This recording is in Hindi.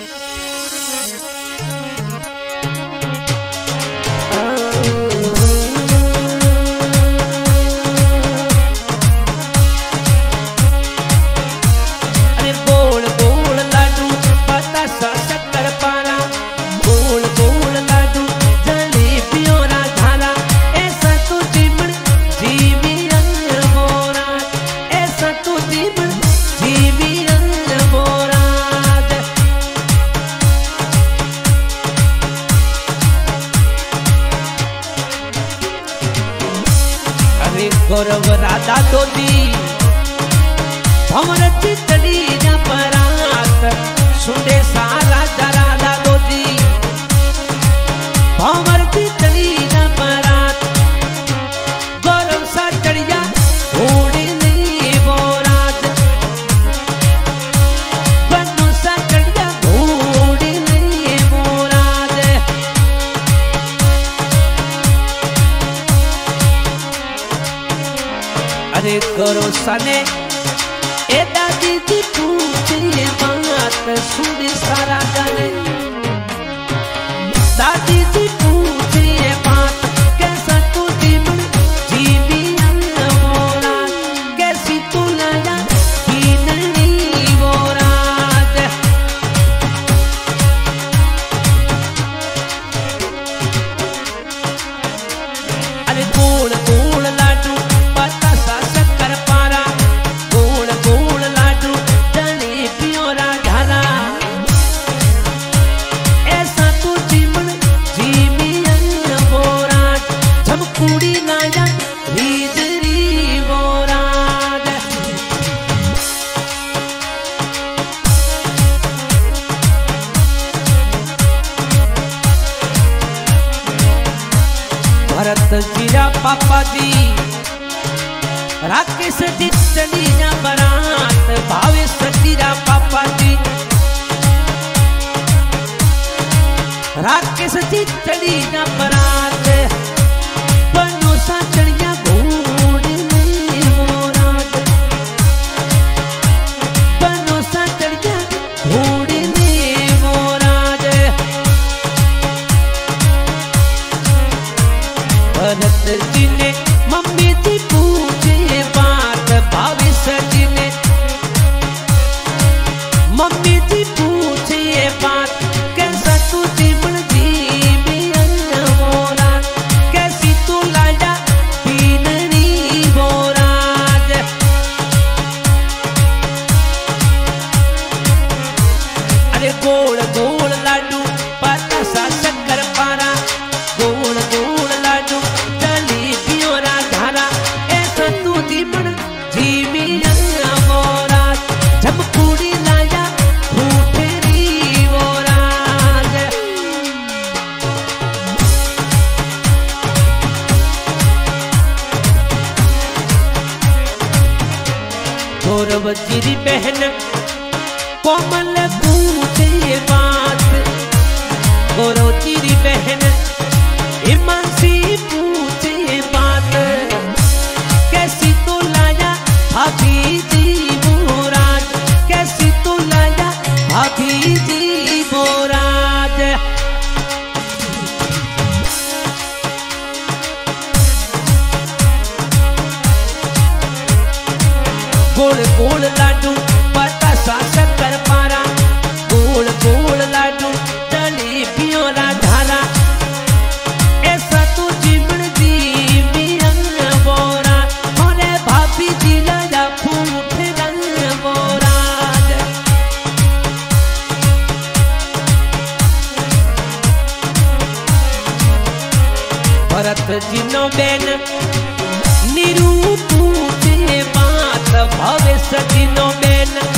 गौरव राधा दोदी भंवर चितड़ी न परात सुंदे सारा राधा दोदी भंवर चितड़ी न परात गौरव सा चढ़िया घोड़ी नहीं बोरात बन्नू सा चढ़िया घोड़ी नहीं बोरात अरे गौरव सने ए दादी की पूछे बात सुन सारा जाने दादी की पूछे बात कैसा तू जीवन जीवी बोरा कैसी तू लगा नहीं बोरा अरे गोल गोल लाडू पता सा शक्कर पारा गोल गोल लाडू जले पियोरा ढाला ऐसा तू जीवन जीवी बोरा झमकुड़ी नाया रीजरी बोरा भरत जीरा पापा जी राकेश जी चली ना बरात भावेश जीरा पापा जी राकेश जी चली ना बरात बनो सा चढ़िया घोड़ी नहीं मोरात बनो सा चढ़िया घोड़ी नहीं मोरात भरत जी ने मम्मी जी पूछे बात भावेश जी ने मम्मी जी पूछे बात कैसा तू जीवन जीवी बोरा कैसी तू लाडा पीननी बोरा अरे गोल गोल लाडू पता सा शक्कर पारा गोल गोल लाडू जली पियोरा धारा ऐसा तू जीवन जीवी बोरा झमकुड़ी लाया फूटेरी बोरा गौरव जीरी बहन कोमल पूछे बात गौरव जीरी बहन हिमांशी पूछे बात कैसी तो लाया भाभी जी बोराज कैसी तो लाया भाभी जी बोराज गोल गोल लाडू पता सा शक्कर पारा गोल गोल लाडू जली पियोरा ढाला ऐसा तू जीवन जीवी बोरा होने भाभी जी लाया फूट रंग बोरा भरत जी नो बेन निरू पूछे बात भावेश जी नो बेन